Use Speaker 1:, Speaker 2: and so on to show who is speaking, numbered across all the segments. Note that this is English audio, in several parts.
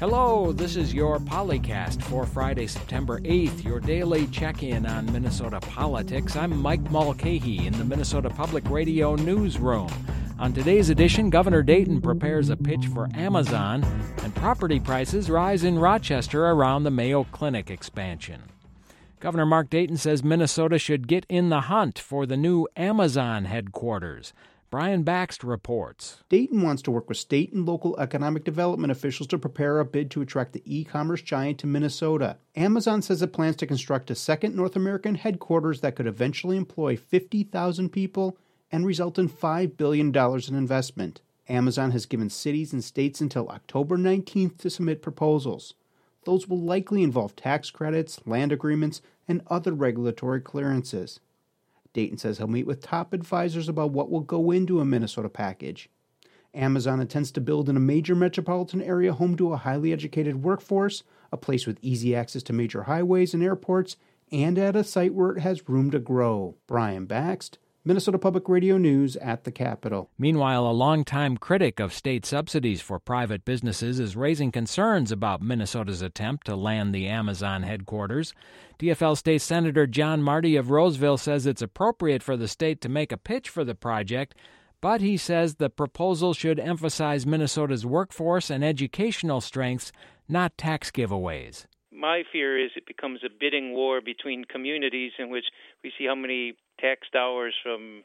Speaker 1: Hello, this is your Polycast for Friday, September 8th, your daily check-in on Minnesota politics. I'm Mike Mulcahy in the Minnesota Public Radio newsroom. On today's edition, Governor Dayton prepares a pitch for Amazon, and property prices rise in Rochester around the Mayo Clinic expansion. Governor Mark Dayton says Minnesota should get in the hunt for the new Amazon headquarters. Brian Baxt reports.
Speaker 2: Dayton wants to work with state and local economic development officials to prepare a bid to attract the e-commerce giant to Minnesota. Amazon says it plans to construct a second North American headquarters that could eventually employ 50,000 people and result in $5 billion in investment. Amazon has given cities and states until October 19th to submit proposals. Those will likely involve tax credits, land agreements, and other regulatory clearances. Dayton says he'll meet with top advisors about what will go into a Minnesota package. Amazon intends to build in a major metropolitan area home to a highly educated workforce, a place with easy access to major highways and airports, and at a site where it has room to grow. Brian Baxt, Minnesota Public Radio News at the Capitol.
Speaker 1: Meanwhile, a longtime critic of state subsidies for private businesses is raising concerns about Minnesota's attempt to land the Amazon headquarters. DFL State Senator John Marty of Roseville says it's appropriate for the state to make a pitch for the project, but he says the proposal should emphasize Minnesota's workforce and educational strengths, not tax giveaways.
Speaker 3: My fear is it becomes a bidding war between communities in which we see how many tax dollars from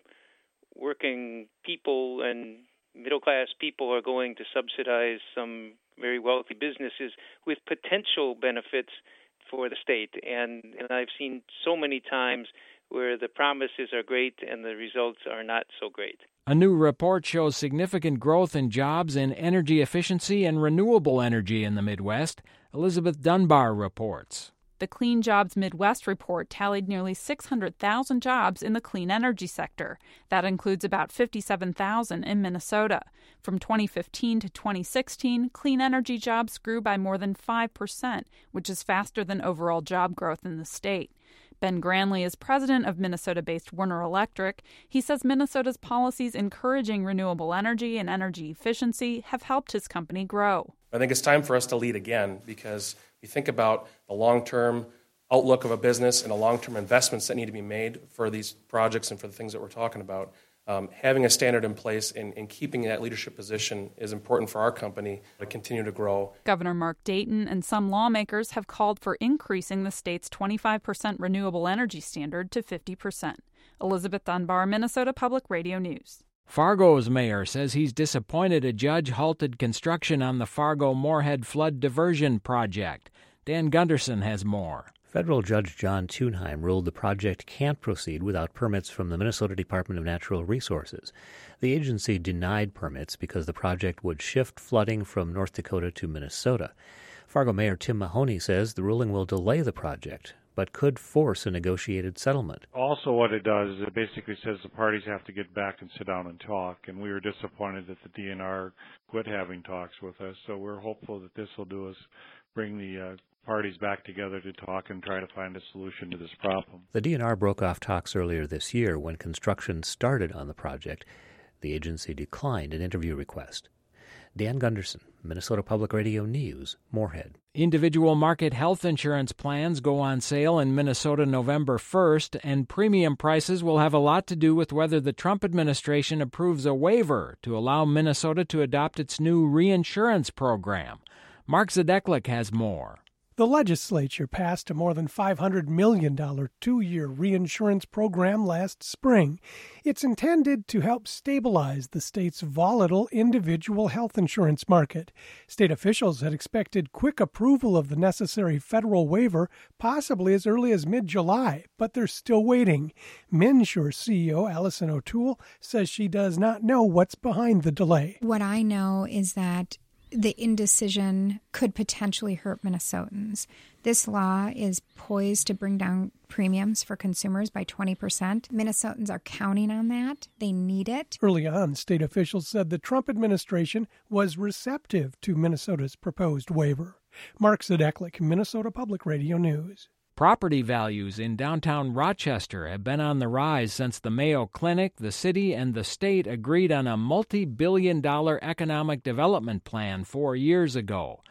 Speaker 3: working people and middle-class people are going to subsidize some very wealthy businesses with potential benefits for the state. And I've seen so many times where the promises are great and the results are not so great.
Speaker 1: A new report shows significant growth in jobs in energy efficiency and renewable energy in the Midwest. Elizabeth Dunbar reports.
Speaker 4: The Clean Jobs Midwest report tallied nearly 600,000 jobs in the clean energy sector. That includes about 57,000 in Minnesota. From 2015 to 2016, clean energy jobs grew by more than 5%, which is faster than overall job growth in the state. Ben Granley is president of Minnesota-based Werner Electric. He says Minnesota's policies encouraging renewable energy and energy efficiency have helped his company grow.
Speaker 5: I think it's time for us to lead again because we think about the long-term outlook of a business and the long-term investments that need to be made for these projects and for the things that we're talking about. Having a standard in place and keeping that leadership position is important for our company to continue to grow.
Speaker 4: Governor Mark Dayton and some lawmakers have called for increasing the state's 25% renewable energy standard to 50%. Elizabeth Dunbar, Minnesota Public Radio News.
Speaker 1: Fargo's mayor says he's disappointed a judge halted construction on the Fargo-Moorhead flood diversion project. Dan Gunderson has more.
Speaker 6: Federal Judge John Thunheim ruled the project can't proceed without permits from the Minnesota Department of Natural Resources. The agency denied permits because the project would shift flooding from North Dakota to Minnesota. Fargo Mayor Tim Mahoney says the ruling will delay the project, but could force a negotiated settlement.
Speaker 7: Also what it does is it basically says the parties have to get back and sit down and talk, and we were disappointed that the DNR quit having talks with us, so we're hopeful that this will do us bring the parties back together to talk and try to find a solution to this problem.
Speaker 6: The DNR broke off talks earlier this year when construction started on the project. The agency declined an interview request. Dan Gunderson, Minnesota Public Radio News, Moorhead.
Speaker 1: Individual market health insurance plans go on sale in Minnesota November 1st, and premium prices will have a lot to do with whether the Trump administration approves a waiver to allow Minnesota to adopt its new reinsurance program. Mark Zadeklik has more.
Speaker 8: The legislature passed a more than $500 million two-year reinsurance program last spring. It's intended to help stabilize the state's volatile individual health insurance market. State officials had expected quick approval of the necessary federal waiver, possibly as early as mid-July, but they're still waiting. Minsure CEO Allison O'Toole says she does not know what's behind the delay.
Speaker 9: What I know is that the indecision could potentially hurt Minnesotans. This law is poised to bring down premiums for consumers by 20%. Minnesotans are counting on that. They need it.
Speaker 8: Early on, state officials said the Trump administration was receptive to Minnesota's proposed waiver. Mark Zadeklik, Minnesota Public Radio News.
Speaker 1: Property values in downtown Rochester have been on the rise since the Mayo Clinic, the city, and the state agreed on a multi-billion-dollar economic development plan 4 years ago.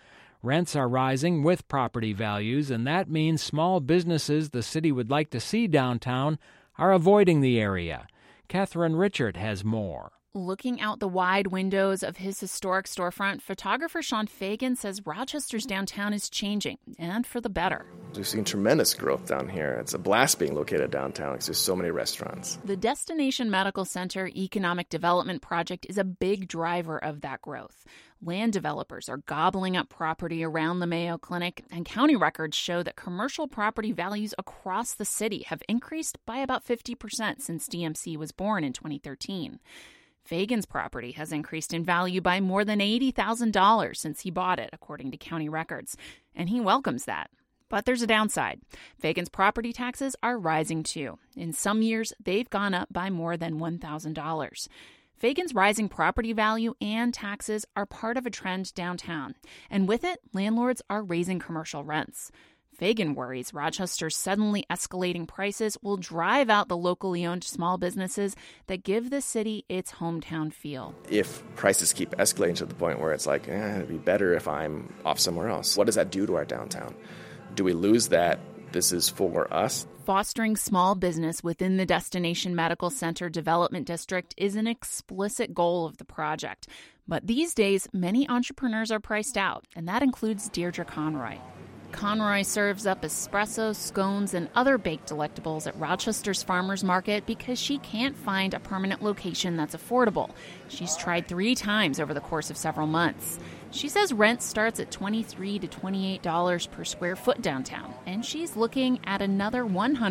Speaker 1: Rents are rising with property values, and that means small businesses the city would like to see downtown are avoiding the area. Catherine Richard has more.
Speaker 10: Looking out the wide windows of his historic storefront, photographer Sean Fagan says Rochester's downtown is changing, and for the better.
Speaker 11: We've seen tremendous growth down here. It's a blast being located downtown because there's so many restaurants.
Speaker 10: The Destination Medical Center Economic Development Project is a big driver of that growth. Land developers are gobbling up property around the Mayo Clinic, and county records show that commercial property values across the city have increased by about 50% since DMC was born in 2013. Fagan's property has increased in value by more than $80,000 since he bought it, according to county records, and he welcomes that. But there's a downside. Fagan's property taxes are rising too. In some years, they've gone up by more than $1,000. Fagan's rising property value and taxes are part of a trend downtown, and with it, landlords are raising commercial rents. Fagan worries Rochester's suddenly escalating prices will drive out the locally owned small businesses that give the city its hometown feel.
Speaker 11: If prices keep escalating to the point where it's like, it'd be better if I'm off somewhere else, what does that do to our downtown? Do we lose that? This is for us.
Speaker 10: Fostering small business within the Destination Medical Center Development District is an explicit goal of the project. But these days, many entrepreneurs are priced out, and that includes Deirdre Conroy. Conroy serves up espresso, scones, and other baked delectables at Rochester's Farmers Market because she can't find a permanent location that's affordable. She's tried 3 times over the course of several months. She says rent starts at $23 to $28 per square foot downtown, and she's looking at another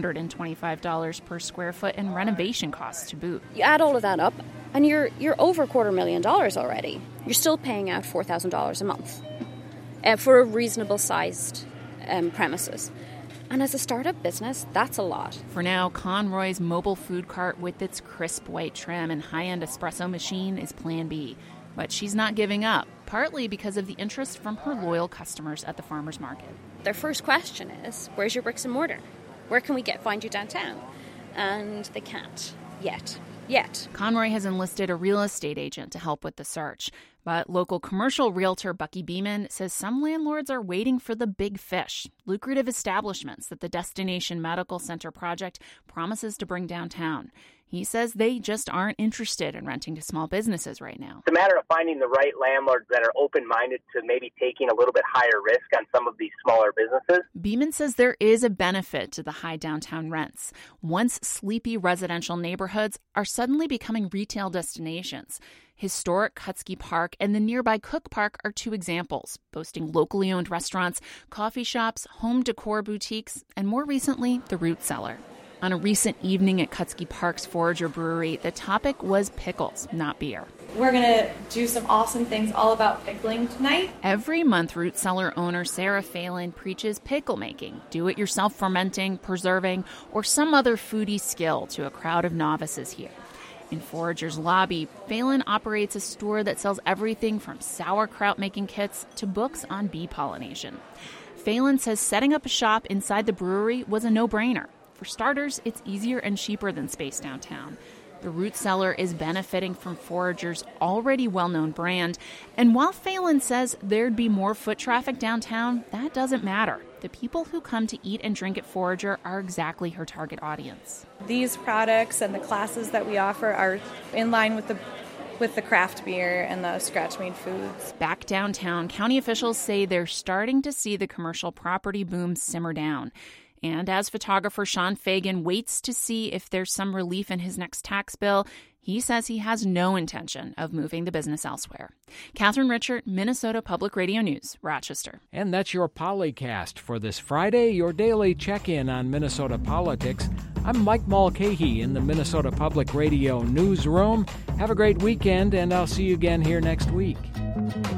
Speaker 10: $125 per square foot in renovation costs to boot.
Speaker 12: You add all of that up, and you're over $250,000 already. You're still paying out $4,000 a month for a reasonable sized premises. And as a startup business, that's a lot.
Speaker 10: For now, Conroy's mobile food cart with its crisp white trim and high-end espresso machine is plan B. But she's not giving up, partly because of the interest from her loyal customers at the farmers market.
Speaker 12: Their first question is, where's your bricks and mortar? Where can we find you downtown? And they can't yet.
Speaker 10: Conroy has enlisted a real estate agent to help with the search. But local commercial realtor Bucky Beeman says some landlords are waiting for the big fish, lucrative establishments that the Destination Medical Center project promises to bring downtown. He says they just aren't interested in renting to small businesses right now.
Speaker 13: It's a matter of finding the right landlords that are open-minded to maybe taking a little bit higher risk on some of these smaller businesses.
Speaker 10: Beeman says there is a benefit to the high downtown rents. Once sleepy residential neighborhoods are suddenly becoming retail destinations. Historic Kutsky Park and the nearby Cook Park are 2 examples, boasting locally owned restaurants, coffee shops, home decor boutiques, and more recently, the Root Cellar. On a recent evening at Kutsky Park's Forager Brewery, the topic was pickles, not beer.
Speaker 14: We're going to do some awesome things all about pickling tonight.
Speaker 10: Every month, Root Cellar owner Sarah Phelan preaches pickle making, do-it-yourself fermenting, preserving, or some other foodie skill to a crowd of novices here. In Forager's lobby, Phelan operates a store that sells everything from sauerkraut-making kits to books on bee pollination. Phelan says setting up a shop inside the brewery was a no-brainer. For starters, it's easier and cheaper than space downtown. The Root Cellar is benefiting from Forager's already well-known brand, and while Phelan says there'd be more foot traffic downtown, that doesn't matter. The people who come to eat and drink at Forager are exactly her target audience.
Speaker 14: These products and the classes that we offer are in line with the craft beer and the scratch-made foods.
Speaker 10: Back downtown, county officials say they're starting to see the commercial property boom simmer down. And as photographer Sean Fagan waits to see if there's some relief in his next tax bill, he says he has no intention of moving the business elsewhere. Catherine Richard, Minnesota Public Radio News, Rochester.
Speaker 1: And that's your Polycast for this Friday, your daily check-in on Minnesota politics. I'm Mike Mulcahy in the Minnesota Public Radio Newsroom. Have a great weekend, and I'll see you again here next week.